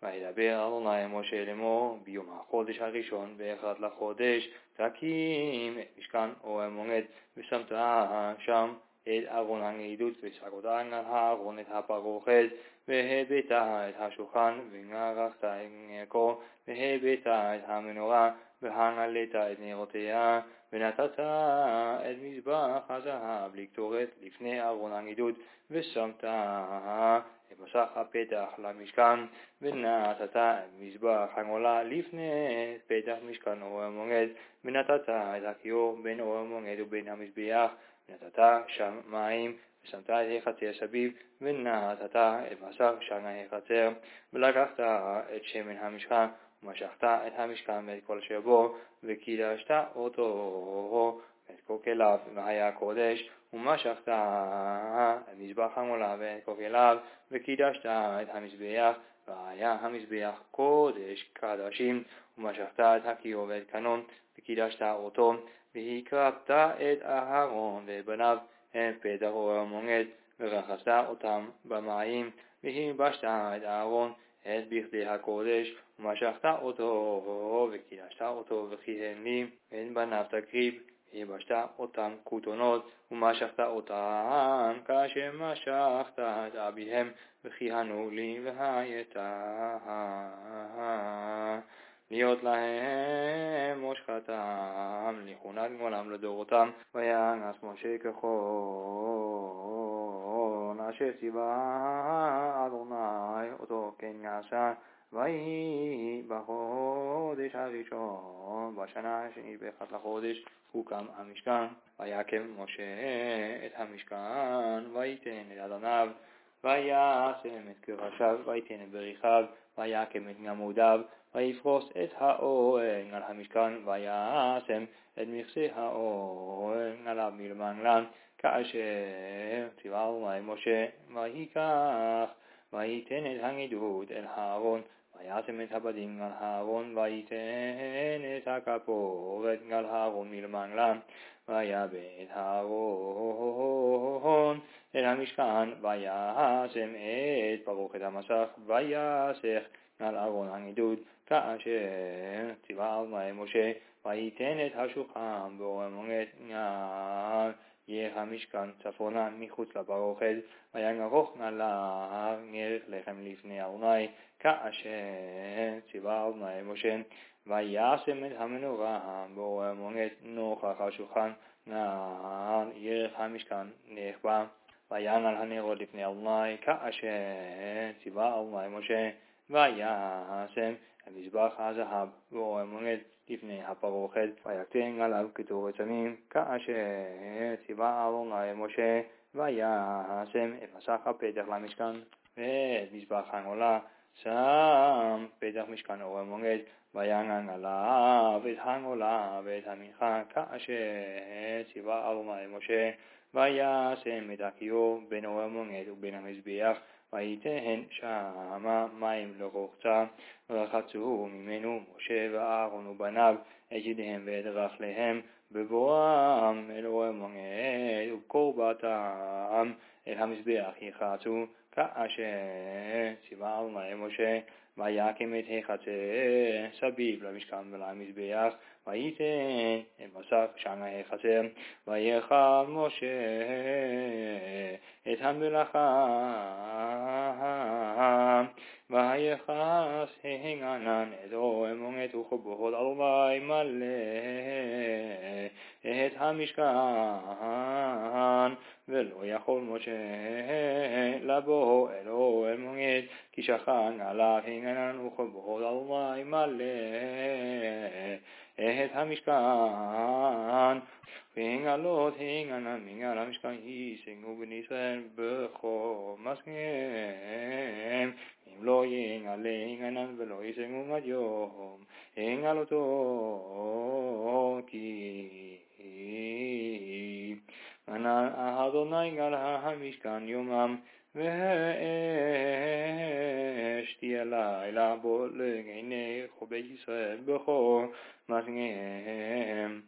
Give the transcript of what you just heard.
וידבר אדוני משה לאמור ביום החודש הראשון באחד לחודש תקים את משכן אוהל המועד ושמת שם את ארון הנעידות וסגרת על הארון את הפרוכת והבאת את השולחן ונערכת את נעקו והבאת את המנורה והנעלת את נרותיה ונתת את מזבח הזהב לקטורת לפני ארון הנעידות ושמת את מסך הפתח למשכן ונתת את מזבח העולה לפני פתח משכן אוהל המועד ונתת את הכיור בין אוהל המועד ובין המזבח ונתת שם מים ושמת את החצר סביב ונתת את מסך שנה החצר ולקחת את שמן המשכן ומשכת את המשכן ואת כל אשר בו וקידשת אותו את כל כליו והיה קודש ומשכת את מזבח העולה ואת כל כליו וקידשת את המזבח והיה המזבח קודש קדשים ומשכת את הכיור ואת קנון וקידשת אותו והקרבת את אהרון ואת בניו את פתח אוהל המועד ורחצת אותם במים והלבשת את אהרון את בכדי הקודש ומשכת אותו וקידשת אותו וכיהן לי את בניו תקריב והלבשת אותם כותונות ומשכת אותם כאשר משכת את אביהם וכיהנו לי והיית להיות להם מושכתם לכהונת גואלם לדורותם וינס משה ככל אשר ציווה אדוני אותו כן יעשה ויהי בחודש הראשון בשנה השנית באחד לחודש הוקם המשכן ויקם משה את המשכן וייתן את אדניו וישם את קרשיו וייתן את בריחיו ויקם את גמודיו ויפרוס את האוהל על המשכן וישם את מכסה האוהל עליו מלמעלה כאשר ציווה אדוני משה ויקח וייתן את הנעידות אל הארון וישם את הבדים על הארון וייתן את הכפורת על הארון מלמעלה ויבא את הארון אל המשכן וישם את פרוכת המסך ויסך על ארון הנעידות כאשר ציווה אדוני משה וייתן את השולחן באוהל המועד על ירך המשכן צפונה מחוץ לפרוכת ויערוך עליו נר לחם לפני אדוני כאשר ציווה אדוני משה וישם את המנורה באוהל המועד נוכח השולחן על ירך המשכן נחבא וינעל הנרות לפני אדוני כאשר ציווה אדוני משה וישם את מזבח הזהב באוהל המועד לפני הפרוכת ויקטן עליו קטורת סמים כאשר ציווה אדוני משה וישם את מסך הפתח למשכן ואת מזבח העולה שם פתח משכן אוהל המועד וינעל עליו את העולה ואת המנחה כאשר ציווה אדוני משה וישם את הכיור בין אוהל המועד ובין המזבח וייתן שמה מים לרוחצה ורחצו ממנו משה ואהרון ובניו את ידיהם ואת רגליהם בבואם אל אוהל המועד ובקרבתם אל המזבח יחצו כאשר ציווה אדוני משה ויקם את החצר סביב למשכן ולמזבח וייתן את מסך שנה החצר ויאכל משה את המלאכה ויחס הענן את אוהל המועד וכבוד אדוני מלא את המשכן ולא יכול משה לבוא אל אוהל המועד כי שכן עליו הענן וכבוד אדוני מלא את המשכן והנעלות הענן מעל המשכן ישגו בני ישראל בכל מסכיהם אם לא ינעלה הענן ולא ישגו עד יום הנעלותו כי ענן אדוני על המשכן יומם ואש תהיה לילה בו לעיני כל בית ישראל בכל מסכיהם